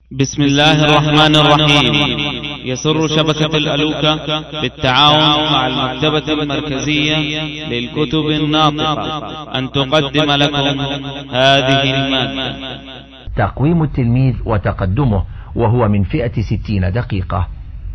بسم الله الرحمن الرحيم. يسر شبكة الألوكة بالتعاون مع المكتبة المركزية للكتب الناطقة أن تقدم لكم هذه المادة. تقويم التلميذ وتقدمه، وهو من فئة 60 دقيقة.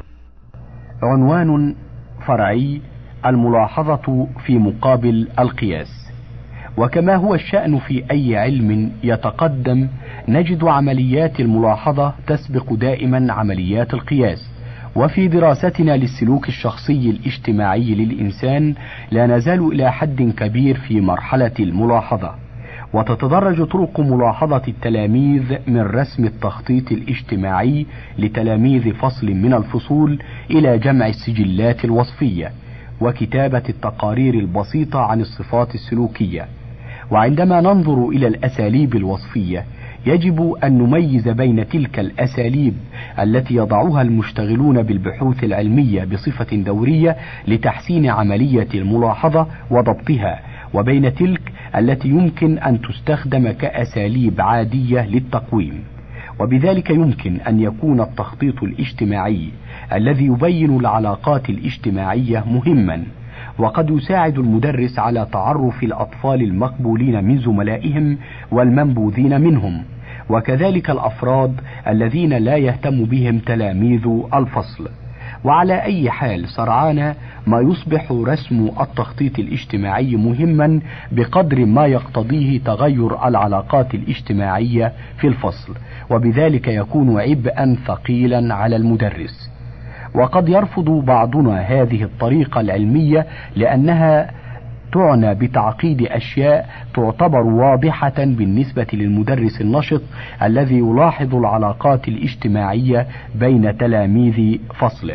عنوان فرعي: الملاحظة في مقابل القياس. وكما هو الشأن في أي علم يتقدم، نجد عمليات الملاحظة تسبق دائما عمليات القياس. وفي دراستنا للسلوك الشخصي الاجتماعي للإنسان لا نزال إلى حد كبير في مرحلة الملاحظة، وتتدرج طرق ملاحظة التلاميذ من رسم التخطيط الاجتماعي لتلاميذ فصل من الفصول إلى جمع السجلات الوصفية وكتابة التقارير البسيطة عن الصفات السلوكية. وعندما ننظر إلى الأساليب الوصفية، يجب أن نميز بين تلك الأساليب التي يضعها المشتغلون بالبحوث العلمية بصفة دورية لتحسين عملية الملاحظة وضبطها، وبين تلك التي يمكن أن تستخدم كأساليب عادية للتقويم. وبذلك يمكن أن يكون التخطيط الاجتماعي الذي يبين العلاقات الاجتماعية مهما، وقد يساعد المدرس على تعرف الأطفال المقبولين من زملائهم والمنبوذين منهم، وكذلك الأفراد الذين لا يهتم بهم تلاميذ الفصل. وعلى أي حال، سرعان ما يصبح رسم التخطيط الاجتماعي مهما بقدر ما يقتضيه تغير العلاقات الاجتماعية في الفصل، وبذلك يكون عبئا ثقيلا على المدرس. وقد يرفض بعضنا هذه الطريقة العلمية لأنها تعنى بتعقيد أشياء تعتبر واضحة بالنسبة للمدرس النشط الذي يلاحظ العلاقات الاجتماعية بين تلاميذ فصله.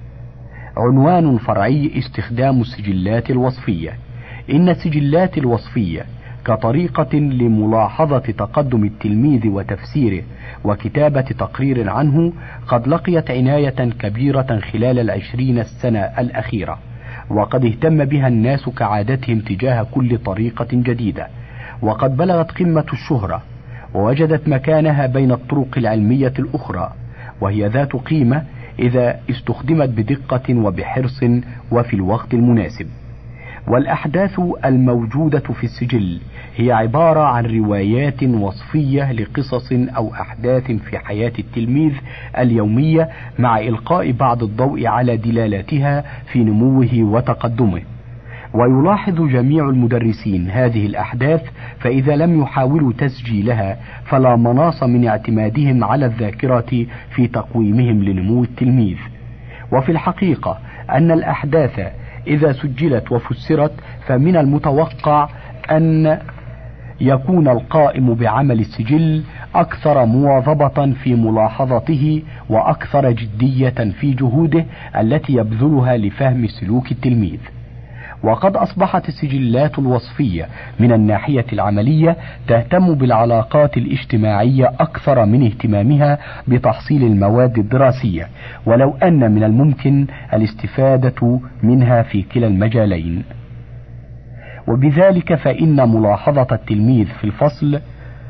عنوان فرعي: استخدام السجلات الوصفية. إن السجلات الوصفية كطريقة لملاحظة تقدم التلميذ وتفسيره وكتابة تقرير عنه قد لقيت عناية كبيرة خلال 20 سنة الأخيرة، وقد اهتم بها الناس كعادتهم تجاه كل طريقة جديدة، وقد بلغت قمة الشهرة ووجدت مكانها بين الطرق العلمية الأخرى، وهي ذات قيمة إذا استخدمت بدقة وبحرص وفي الوقت المناسب. والأحداث الموجودة في السجل هي عبارة عن روايات وصفية لقصص أو أحداث في حياة التلميذ اليومية، مع إلقاء بعض الضوء على دلالاتها في نموه وتقدمه. ويلاحظ جميع المدرسين هذه الأحداث، فإذا لم يحاولوا تسجيلها فلا مناص من اعتمادهم على الذاكرة في تقويمهم لنمو التلميذ. وفي الحقيقة أن الأحداث إذا سجلت وفسرت فمن المتوقع أن يكون القائم بعمل السجل أكثر مواظبة في ملاحظته وأكثر جدية في جهوده التي يبذلها لفهم سلوك التلميذ. وقد أصبحت السجلات الوصفية من الناحية العملية تهتم بالعلاقات الاجتماعية أكثر من اهتمامها بتحصيل المواد الدراسية، ولو أن من الممكن الاستفادة منها في كلا المجالين. وبذلك فإن ملاحظة التلميذ في الفصل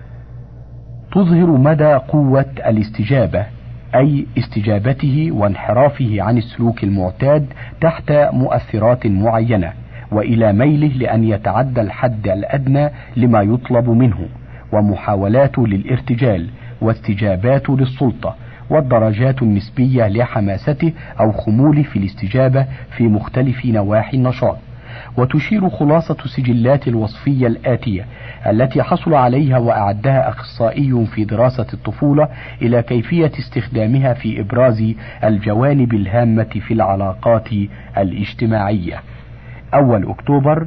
تظهر مدى قوة الاستجابة، أي استجابته وانحرافه عن السلوك المعتاد تحت مؤثرات معينة، وإلى ميله لأن يتعدى الحد الأدنى لما يطلب منه، ومحاولاته للارتجال، واستجاباته للسلطة، والدرجات النسبية لحماسته أو خموله في الاستجابة في مختلف نواحي النشاط. وتشير خلاصة السجلات الوصفية الآتية التي حصل عليها وأعدها أخصائي في دراسة الطفولة إلى كيفية استخدامها في إبراز الجوانب الهامة في العلاقات الاجتماعية. 1 أكتوبر: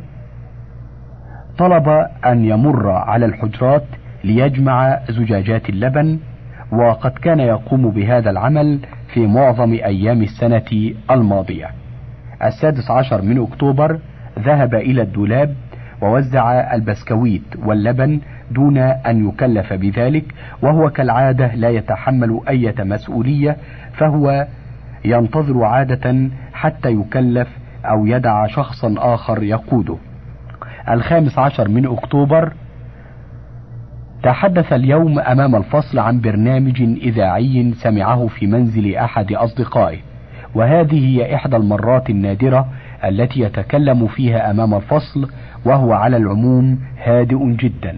طلب أن يمر على الحجرات ليجمع زجاجات اللبن، وقد كان يقوم بهذا العمل في معظم أيام السنة الماضية. 16 من أكتوبر: ذهب إلى الدولاب ووزع البسكويت واللبن دون أن يكلف بذلك، وهو كالعادة لا يتحمل أي مسؤولية، فهو ينتظر عادة حتى يكلف أو يدع شخصا آخر يقوده. 15 من أكتوبر: تحدث اليوم أمام الفصل عن برنامج إذاعي سمعه في منزل أحد أصدقائه، وهذه هي إحدى المرات النادرة التي يتكلم فيها أمام الفصل، وهو على العموم هادئ جدا.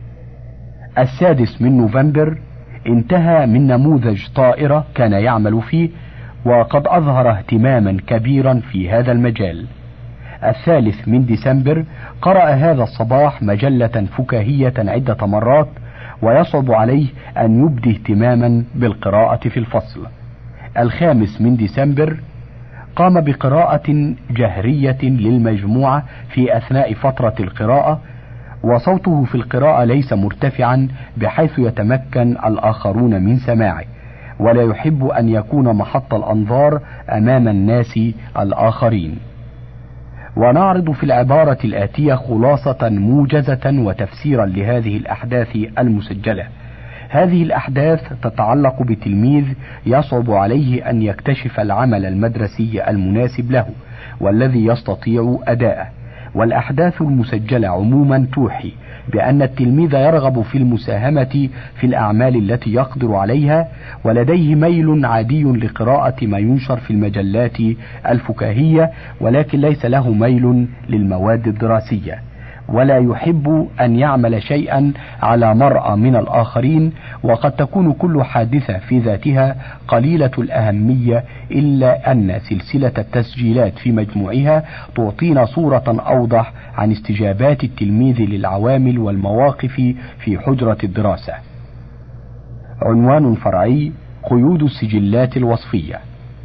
6 نوفمبر انتهى من نموذج طائرة كان يعمل فيه، وقد أظهر اهتماما كبيرا في هذا المجال. 3 ديسمبر قرأ هذا الصباح مجلة فكاهية عدة مرات، ويصعب عليه أن يبدي اهتماما بالقراءة في الفصل. 5 ديسمبر قام بقراءة جهرية للمجموعة في أثناء فترة القراءة، وصوته في القراءة ليس مرتفعا بحيث يتمكن الآخرون من سماعه، ولا يحب أن يكون محط الأنظار أمام الناس الآخرين. ونعرض في العبارة الآتية خلاصة موجزة وتفسيرا لهذه الأحداث المسجلة. هذه الأحداث تتعلق بتلميذ يصعب عليه أن يكتشف العمل المدرسي المناسب له والذي يستطيع أداءه، والأحداث المسجلة عموما توحي بأن التلميذ يرغب في المساهمة في الأعمال التي يقدر عليها، ولديه ميل عادي لقراءة ما ينشر في المجلات الفكاهية، ولكن ليس له ميل للمواد الدراسية، ولا يحب أن يعمل شيئا على مرأى من الآخرين، وقد تكون كل حادثة في ذاتها قليلة الأهمية، إلا أن سلسلة التسجيلات في مجموعها تعطينا صورة أوضح عن استجابات التلميذ للعوامل والمواقف في حجرة الدراسة. عنوان فرعي: قيود السجلات الوصفية.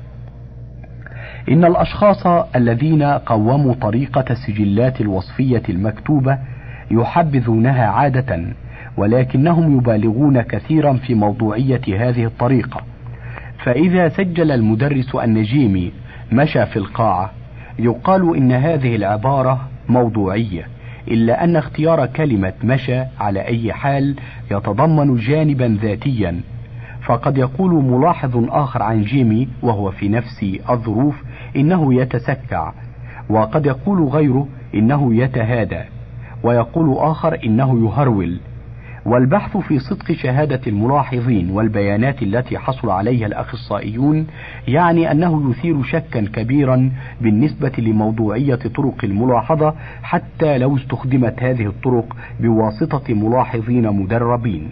إن الأشخاص الذين قوموا طريقة السجلات الوصفية المكتوبة يحبذونها عادة، ولكنهم يبالغون كثيرا في موضوعية هذه الطريقة. فإذا سجل المدرس النجيمي مشى في القاعة يقال إن هذه العبارة موضوعية، إلا أن اختيار كلمة مشى على أي حال يتضمن جانبا ذاتيا، فقد يقول ملاحظ آخر عن جيمي وهو في نفس الظروف إنه يتسكع، وقد يقول غيره إنه يتهادى، ويقول آخر إنه يهرول. والبحث في صدق شهادة الملاحظين والبيانات التي حصل عليها الأخصائيون يعني أنه يثير شكا كبيرا بالنسبة لموضوعية طرق الملاحظة، حتى لو استخدمت هذه الطرق بواسطة ملاحظين مدربين.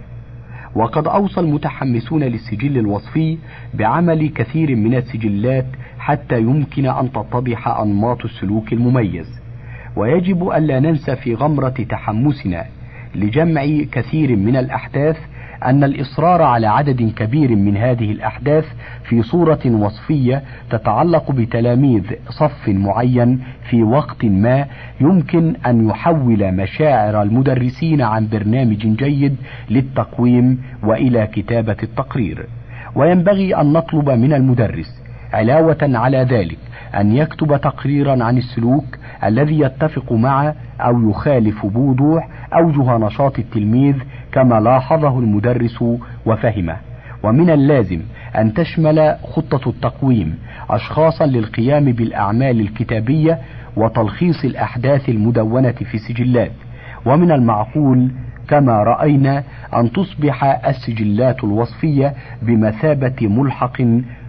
وقد أوصى المتحمسون للسجل الوصفي بعمل كثير من السجلات حتى يمكن أن تتضح أنماط السلوك المميز. ويجب ألا ننسى في غمرة تحمسنا لجمع كثير من الأحداث أن الإصرار على عدد كبير من هذه الأحداث في صورة وصفية تتعلق بتلاميذ صف معين في وقت ما يمكن أن يحول مشاعر المدرسين عن برنامج جيد للتقويم وإلى كتابة التقرير. وينبغي أن نطلب من المدرس علاوة على ذلك أن يكتب تقريرا عن السلوك الذي يتفق مع أو يخالف بوضوح أوجه نشاط التلميذ كما لاحظه المدرس وفهمه. ومن اللازم أن تشمل خطة التقويم أشخاصا للقيام بالأعمال الكتابية وتلخيص الأحداث المدونة في السجلات. ومن المعقول كما رأينا أن تصبح السجلات الوصفية بمثابة ملحق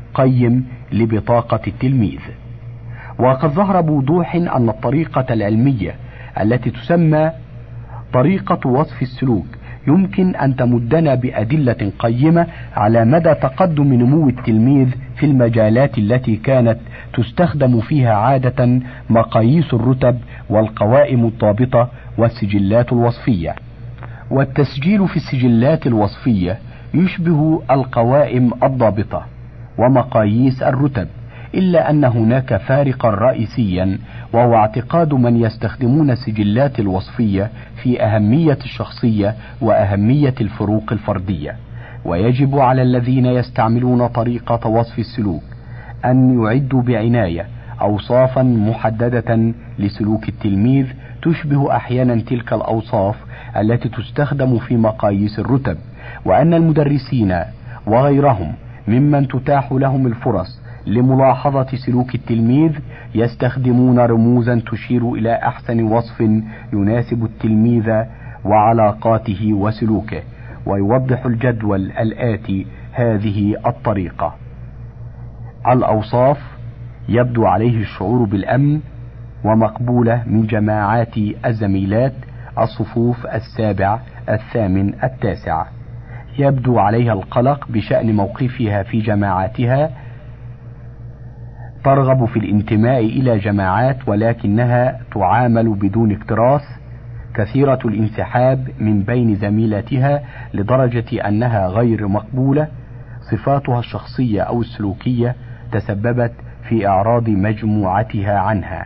قيم لبطاقة التلميذ. وقد ظهر بوضوح أن الطريقة العلمية التي تسمى طريقة وصف السلوك يمكن أن تمدنا بأدلة قيمة على مدى تقدم نمو التلميذ في المجالات التي كانت تستخدم فيها عادة مقاييس الرتب والقوائم الضابطة والسجلات الوصفية. والتسجيل في السجلات الوصفية يشبه القوائم الضابطة ومقاييس الرتب، إلا أن هناك فارقا رئيسيا، وهو اعتقاد من يستخدمون السجلات الوصفية في أهمية الشخصية وأهمية الفروق الفردية. ويجب على الذين يستعملون طريقة وصف السلوك أن يعدوا بعناية أوصافا محددة لسلوك التلميذ تشبه أحيانا تلك الأوصاف التي تستخدم في مقاييس الرتب، وأن المدرسين وغيرهم ممن تتاح لهم الفرص لملاحظة سلوك التلميذ يستخدمون رموزا تشير إلى أحسن وصف يناسب التلميذ وعلاقاته وسلوكه. ويوضح الجدول الآتي هذه الطريقة: الأوصاف: يبدو عليه الشعور بالأمن ومقبولة من جماعات الزميلات، الصفوف 7 8 9. يبدو عليها القلق بشأن موقفها في جماعاتها، ترغب في الانتماء إلى جماعات ولكنها تعامل بدون اكتراث، كثيرة الانسحاب من بين زميلاتها لدرجة أنها غير مقبولة. صفاتها الشخصية أو السلوكية تسببت في إعراض مجموعتها عنها.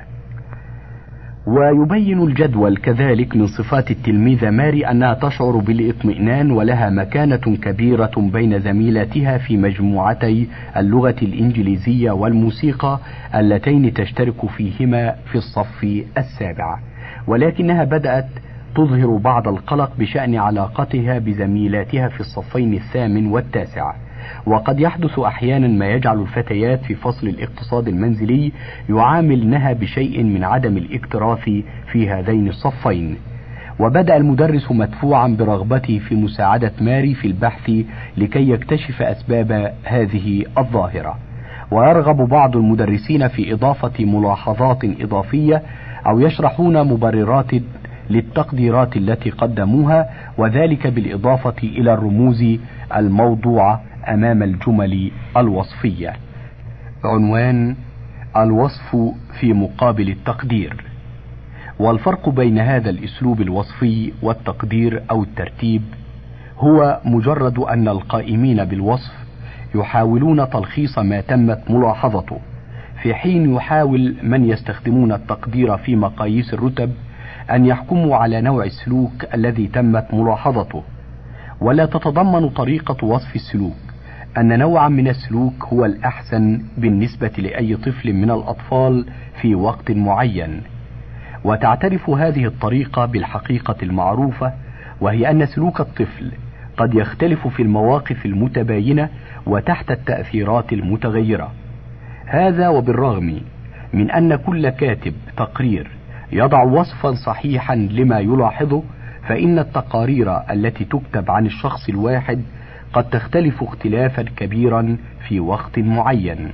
ويبين الجدول كذلك من صفات التلميذة ماري أنها تشعر بالاطمئنان ولها مكانة كبيرة بين زميلاتها في مجموعتي اللغة الإنجليزية والموسيقى اللتين تشترك فيهما في الصف 7، ولكنها بدأت تظهر بعض القلق بشأن علاقتها بزميلاتها في الصفين 8 و9. وقد يحدث أحيانا ما يجعل الفتيات في فصل الاقتصاد المنزلي يعاملنها بشيء من عدم الاكتراث في هذين الصفين. وبدأ المدرس مدفوعا برغبته في مساعدة ماري في البحث لكي يكتشف أسباب هذه الظاهرة. ويرغب بعض المدرسين في إضافة ملاحظات إضافية أو يشرحون مبررات للتقديرات التي قدموها، وذلك بالإضافة إلى الرموز الموضوعة أمام الجمل الوصفية. عنوان: الوصف في مقابل التقدير. والفرق بين هذا الأسلوب الوصفي والتقدير أو الترتيب هو مجرد أن القائمين بالوصف يحاولون تلخيص ما تمت ملاحظته، في حين يحاول من يستخدمون التقدير في مقاييس الرتب أن يحكموا على نوع السلوك الذي تمت ملاحظته. ولا تتضمن طريقة وصف السلوك أن نوعا من السلوك هو الأحسن بالنسبة لأي طفل من الأطفال في وقت معين. وتعترف هذه الطريقة بالحقيقة المعروفة، وهي أن سلوك الطفل قد يختلف في المواقف المتباينة وتحت التأثيرات المتغيرة. هذا وبالرغم من أن كل كاتب تقرير يضع وصفا صحيحا لما يلاحظه، فإن التقارير التي تكتب عن الشخص الواحد قد تختلف اختلافا كبيرا في وقت معين.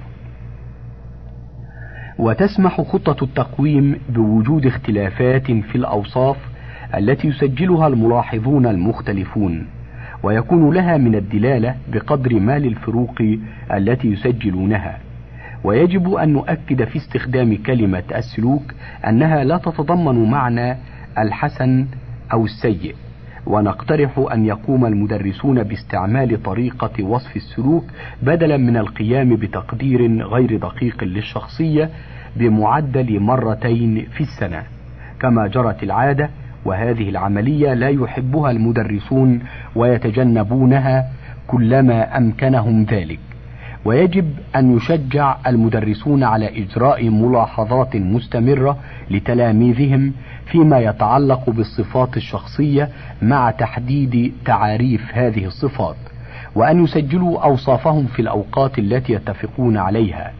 وتسمح خطة التقويم بوجود اختلافات في الأوصاف التي يسجلها الملاحظون المختلفون، ويكون لها من الدلالة بقدر ما للفروق التي يسجلونها. ويجب أن نؤكد في استخدام كلمة السلوك أنها لا تتضمن معنى الحسن أو السيء، ونقترح أن يقوم المدرسون باستعمال طريقة وصف السلوك بدلا من القيام بتقدير غير دقيق للشخصية بمعدل 2 مرات في السنة كما جرت العادة، وهذه العملية لا يحبها المدرسون ويتجنبونها كلما أمكنهم ذلك. ويجب أن يشجع المدرسون على إجراء ملاحظات مستمرة لتلاميذهم فيما يتعلق بالصفات الشخصية مع تحديد تعاريف هذه الصفات، وأن يسجلوا أوصافهم في الأوقات التي يتفقون عليها.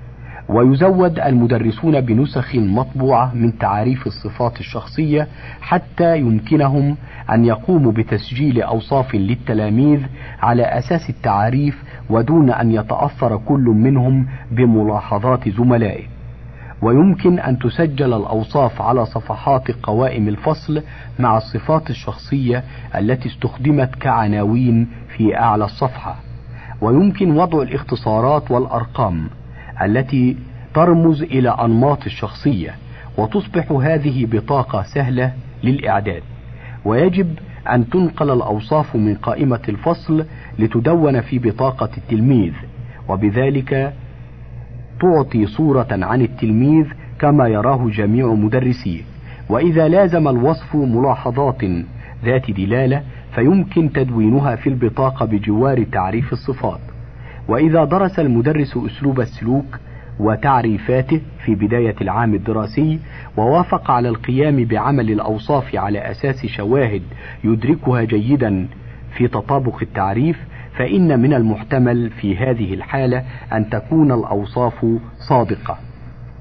ويزود المدرسون بنسخ مطبوعة من تعاريف الصفات الشخصية حتى يمكنهم أن يقوموا بتسجيل أوصاف للتلاميذ على أساس التعاريف ودون أن يتأثر كل منهم بملاحظات زملائه. ويمكن أن تسجل الأوصاف على صفحات قوائم الفصل مع الصفات الشخصية التي استخدمت كعناوين في أعلى الصفحة. ويمكن وضع الاختصارات والأرقام التي ترمز إلى أنماط الشخصية، وتصبح هذه بطاقة سهلة للإعداد. ويجب أن تنقل الأوصاف من قائمة الفصل لتدون في بطاقة التلميذ، وبذلك تعطي صورة عن التلميذ كما يراه جميع مدرسيه. وإذا لازم الوصف ملاحظات ذات دلالة فيمكن تدوينها في البطاقة بجوار تعريف الصفات. وإذا درس المدرس أسلوب السلوك وتعريفاته في بداية العام الدراسي ووافق على القيام بعمل الأوصاف على أساس شواهد يدركها جيدا في تطابق التعريف، فإن من المحتمل في هذه الحالة أن تكون الأوصاف صادقة.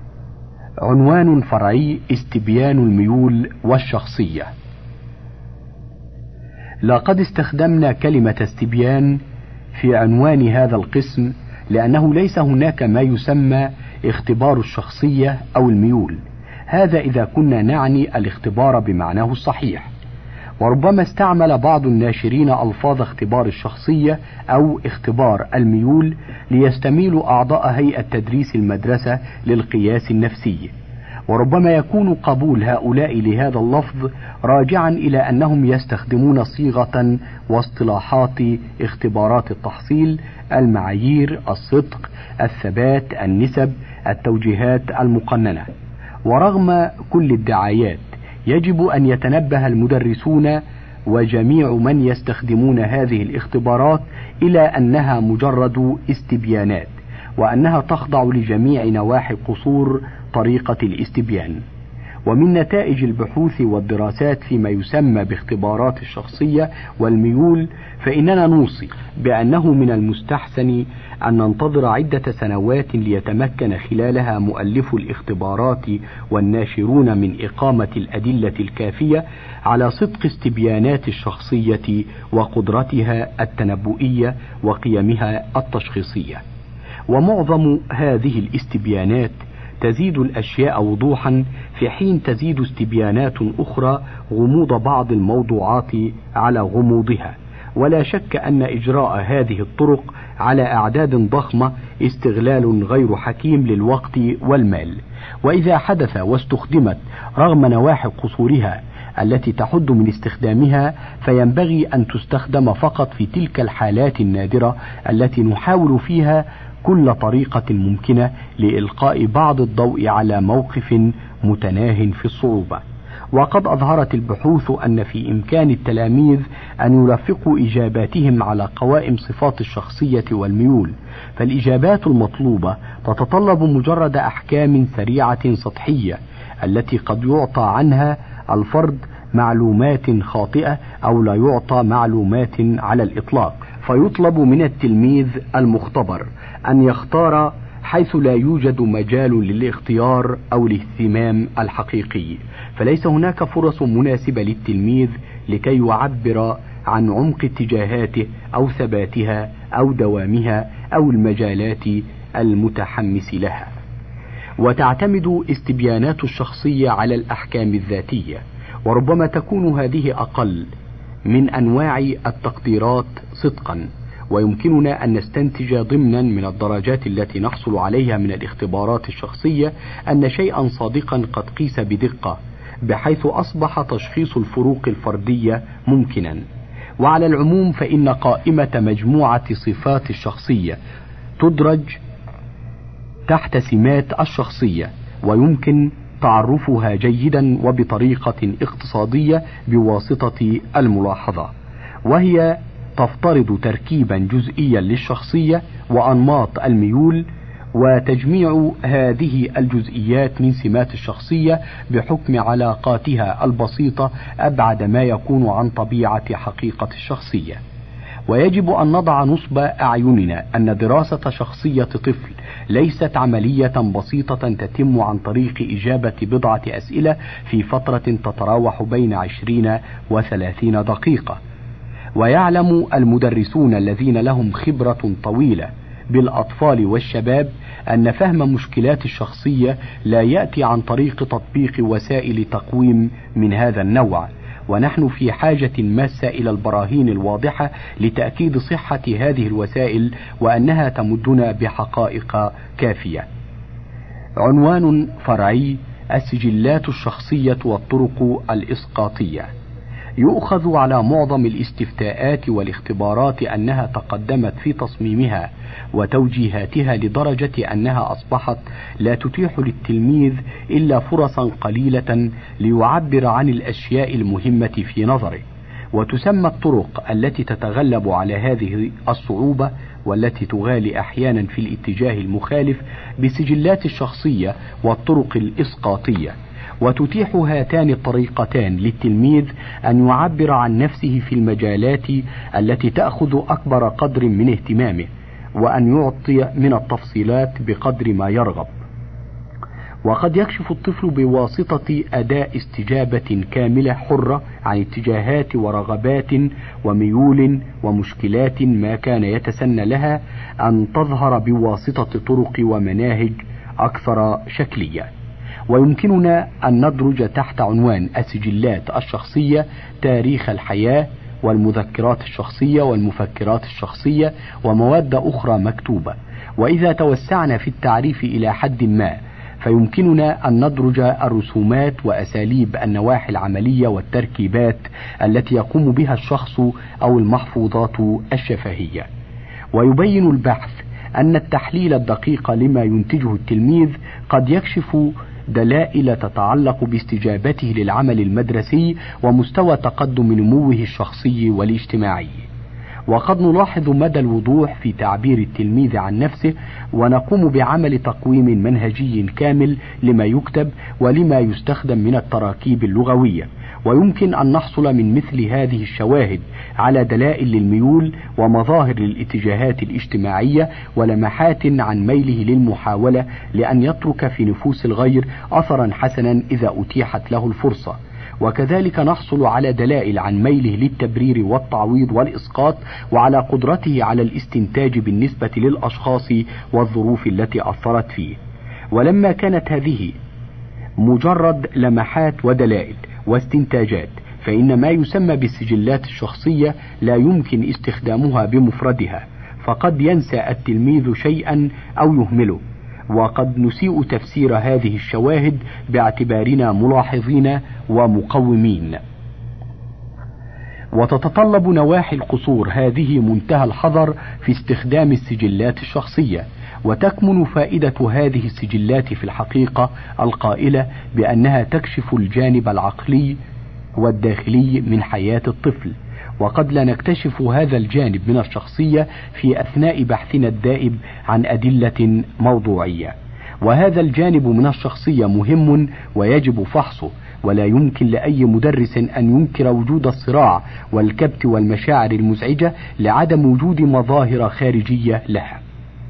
عنوان فرعي: استبيان الميول والشخصية. لقد استخدمنا كلمة استبيان في عنوان هذا القسم لأنه ليس هناك ما يسمى اختبار الشخصية أو الميول، هذا إذا كنا نعني الاختبار بمعناه الصحيح. وربما استعمل بعض الناشرين ألفاظ اختبار الشخصية أو اختبار الميول ليستميلوا أعضاء هيئة تدريس المدرسة للقياس النفسي، وربما يكون قبول هؤلاء لهذا اللفظ راجعا إلى أنهم يستخدمون صيغة واصطلاحات اختبارات التحصيل، المعايير، الصدق، الثبات، النسب، التوجيهات المقننة. ورغم كل الدعايات يجب أن يتنبه المدرسون وجميع من يستخدمون هذه الاختبارات إلى أنها مجرد استبيانات، وأنها تخضع لجميع نواحي قصور طريقة الاستبيان. ومن نتائج البحوث والدراسات فيما يسمى باختبارات الشخصية والميول، فإننا نوصي بأنه من المستحسن أن ننتظر عدة سنوات ليتمكن خلالها مؤلف الاختبارات والناشرون من إقامة الأدلة الكافية على صدق استبيانات الشخصية وقدرتها التنبؤية وقيمها التشخيصية. ومعظم هذه الاستبيانات تزيد الأشياء وضوحا، في حين تزيد استبيانات أخرى غموض بعض الموضوعات على غموضها. ولا شك أن إجراء هذه الطرق على أعداد ضخمة استغلال غير حكيم للوقت والمال، وإذا حدث واستخدمت رغم نواحي قصورها التي تحد من استخدامها، فينبغي أن تستخدم فقط في تلك الحالات النادرة التي نحاول فيها كل طريقة ممكنة لإلقاء بعض الضوء على موقف متناه في الصعوبة. وقد أظهرت البحوث أن في إمكان التلاميذ أن يرفقوا إجاباتهم على قوائم صفات الشخصية والميول، فالإجابات المطلوبة تتطلب مجرد أحكام سريعة سطحية التي قد يعطى عنها الفرد معلومات خاطئة أو لا يعطى معلومات على الإطلاق، فيطلب من التلميذ المختبر أن يختار حيث لا يوجد مجال للاختيار أو الاهتمام الحقيقي، فليس هناك فرص مناسبة للتلميذ لكي يعبر عن عمق اتجاهاته أو ثباتها أو دوامها أو المجالات المتحمس لها. وتعتمد استبيانات الشخصية على الأحكام الذاتية، وربما تكون هذه أقل من أنواع التقديرات صدقا، ويمكننا أن نستنتج ضمنا من الدرجات التي نحصل عليها من الاختبارات الشخصية أن شيئا صادقا قد قيس بدقة، بحيث أصبح تشخيص الفروق الفردية ممكنا. وعلى العموم فإن قائمة مجموعة صفات الشخصية تدرج تحت سمات الشخصية، ويمكن تعرفها جيدا وبطريقة اقتصادية بواسطة الملاحظة، وهي تفترض تركيبا جزئيا للشخصية وأنماط الميول، وتجميع هذه الجزئيات من سمات الشخصية بحكم علاقاتها البسيطة أبعد ما يكون عن طبيعة حقيقة الشخصية. ويجب أن نضع نصب أعيننا أن دراسة شخصية طفل ليست عملية بسيطة تتم عن طريق إجابة بضعة أسئلة في فترة تتراوح بين 20 و30 دقيقة. ويعلم المدرسون الذين لهم خبرة طويلة بالأطفال والشباب أن فهم مشكلات الشخصية لا يأتي عن طريق تطبيق وسائل تقويم من هذا النوع، ونحن في حاجة ماسة إلى البراهين الواضحة لتأكيد صحة هذه الوسائل وأنها تمدنا بحقائق كافية. عنوان فرعي: السجلات الشخصية والطرق الإسقاطية. يؤخذ على معظم الاستفتاءات والاختبارات أنها تقدمت في تصميمها وتوجيهاتها لدرجة أنها أصبحت لا تتيح للتلميذ إلا فرصا قليلة ليعبر عن الأشياء المهمة في نظره. وتسمى الطرق التي تتغلب على هذه الصعوبة والتي تغالي أحيانا في الاتجاه المخالف بسجلات الشخصية والطرق الإسقاطية. وتتيح هاتان الطريقتان للتلميذ أن يعبر عن نفسه في المجالات التي تأخذ أكبر قدر من اهتمامه، وأن يعطي من التفصيلات بقدر ما يرغب. وقد يكشف الطفل بواسطة أداء استجابة كاملة حرة عن اتجاهات ورغبات وميول ومشكلات ما كان يتسنى لها أن تظهر بواسطة طرق ومناهج أكثر شكلية. ويمكننا أن ندرج تحت عنوان السجلات الشخصية تاريخ الحياة والمذكرات الشخصية والمفكرات الشخصية ومواد أخرى مكتوبة. وإذا توسعنا في التعريف إلى حد ما فيمكننا أن ندرج الرسومات وأساليب النواحي العملية والتركيبات التي يقوم بها الشخص أو المحفوظات الشفهية. ويبين البحث أن التحليل الدقيق لما ينتجه التلميذ قد يكشف دلائل تتعلق باستجابته للعمل المدرسي ومستوى تقدم نموه الشخصي والاجتماعي. وقد نلاحظ مدى الوضوح في تعبير التلميذ عن نفسه، ونقوم بعمل تقويم منهجي كامل لما يكتب ولما يستخدم من التراكيب اللغوية. ويمكن أن نحصل من مثل هذه الشواهد على دلائل للميول ومظاهر للاتجاهات الاجتماعية ولمحات عن ميله للمحاولة لأن يترك في نفوس الغير أثرا حسنا إذا أتيحت له الفرصة. وكذلك نحصل على دلائل عن ميله للتبرير والتعويض والإسقاط وعلى قدرته على الاستنتاج بالنسبة للأشخاص والظروف التي أثرت فيه. ولما كانت هذه مجرد لمحات ودلائل واستنتاجات، فإن ما يسمى بالسجلات الشخصية لا يمكن استخدامها بمفردها، فقد ينسى التلميذ شيئا أو يهمله. وقد نسيء تفسير هذه الشواهد باعتبارنا ملاحظين ومقومين. وتتطلب نواحي القصور هذه منتهى الحذر في استخدام السجلات الشخصية. وتكمن فائدة هذه السجلات في الحقيقة القائلة بأنها تكشف الجانب العقلي والداخلي من حياة الطفل. وقد لا نكتشف هذا الجانب من الشخصية في أثناء بحثنا الدائب عن أدلة موضوعية. وهذا الجانب من الشخصية مهم ويجب فحصه، ولا يمكن لأي مدرس أن ينكر وجود الصراع والكبت والمشاعر المزعجة لعدم وجود مظاهر خارجية لها.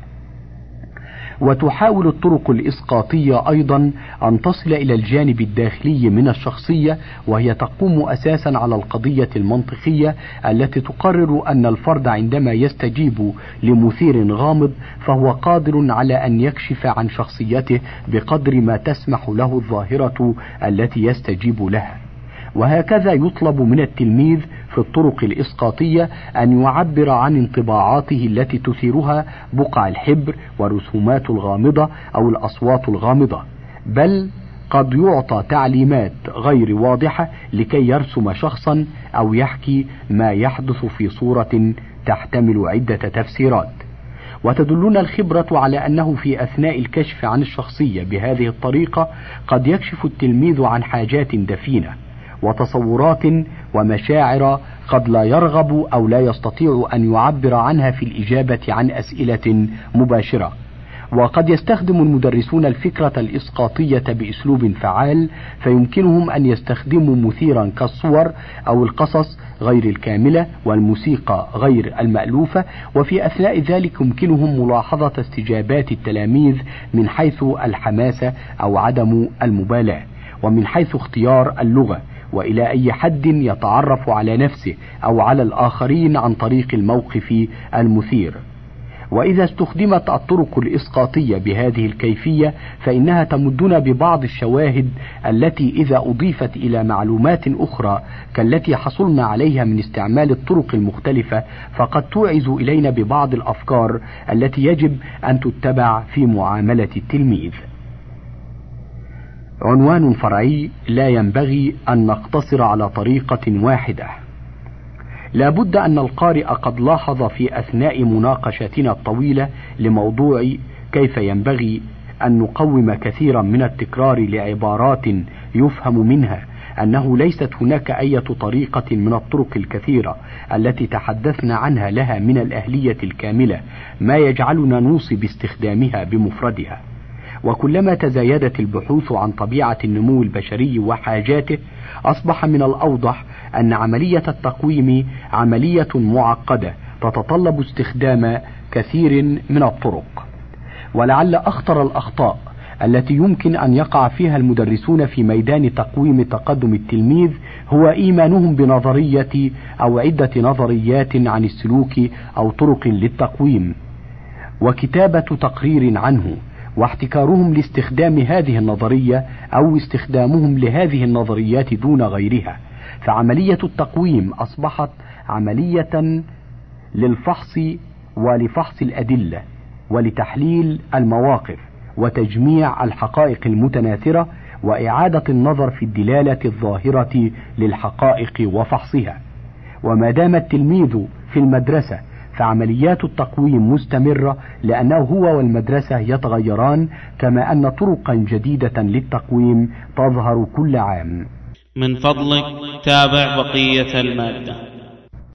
وتحاول الطرق الإسقاطية أيضا أن تصل إلى الجانب الداخلي من الشخصية، وهي تقوم أساسا على القضية المنطقية التي تقرر أن الفرد عندما يستجيب لمثير غامض فهو قادر على أن يكشف عن شخصيته بقدر ما تسمح له الظاهرة التي يستجيب لها. وهكذا يطلب من التلميذ في الطرق الإسقاطية أن يعبر عن انطباعاته التي تثيرها بقع الحبر والرسومات الغامضة أو الأصوات الغامضة، بل قد يعطى تعليمات غير واضحة لكي يرسم شخصا أو يحكي ما يحدث في صورة تحتمل عدة تفسيرات. وتدلنا الخبرة على أنه في أثناء الكشف عن الشخصية بهذه الطريقة قد يكشف التلميذ عن حاجات دفينة وتصورات ومشاعر قد لا يرغب أو لا يستطيع أن يعبر عنها في الإجابة عن أسئلة مباشرة. وقد يستخدم المدرسون الفكرة الإسقاطية بأسلوب فعال، فيمكنهم أن يستخدموا مثيرا كالصور أو القصص غير الكاملة والموسيقى غير المألوفة، وفي أثناء ذلك يمكنهم ملاحظة استجابات التلاميذ من حيث الحماسة أو عدم المبالاة، ومن حيث اختيار اللغة، وإلى أي حد يتعرف على نفسه أو على الآخرين عن طريق الموقف المثير. وإذا استخدمت الطرق الإسقاطية بهذه الكيفية فإنها تمدنا ببعض الشواهد التي إذا أضيفت إلى معلومات أخرى كالتي حصلنا عليها من استعمال الطرق المختلفة فقد توعز إلينا ببعض الأفكار التي يجب أن تتبع في معاملة التلميذ. عنوان فرعي: لا ينبغي أن نقتصر على طريقة واحدة. لا بد أن القارئ قد لاحظ في أثناء مناقشتنا الطويلة لموضوع كيف ينبغي أن نقوم كثيرا من التكرار لعبارات يفهم منها أنه ليست هناك أي طريقة من الطرق الكثيرة التي تحدثنا عنها لها من الأهلية الكاملة ما يجعلنا نوصي باستخدامها بمفردها. وكلما تزايدت البحوث عن طبيعة النمو البشري وحاجاته أصبح من الأوضح أن عملية التقويم عملية معقدة تتطلب استخدام كثير من الطرق. ولعل أخطر الأخطاء التي يمكن أن يقع فيها المدرسون في ميدان تقويم تقدم التلميذ هو إيمانهم بنظرية أو عدة نظريات عن السلوك أو طرق للتقويم، وكتابة تقرير عنه، واحتكارهم لاستخدام هذه النظرية أو استخدامهم لهذه النظريات دون غيرها. فعملية التقويم أصبحت عملية للفحص ولفحص الأدلة ولتحليل المواقف وتجميع الحقائق المتناثرة وإعادة النظر في الدلالة الظاهرة للحقائق وفحصها. وما دام التلميذ في المدرسة فعمليات التقويم مستمرة، لأنه هو والمدرسة يتغيران، كما أن طرقا جديدة للتقويم تظهر كل عام. من فضلك تابع بقية المادة.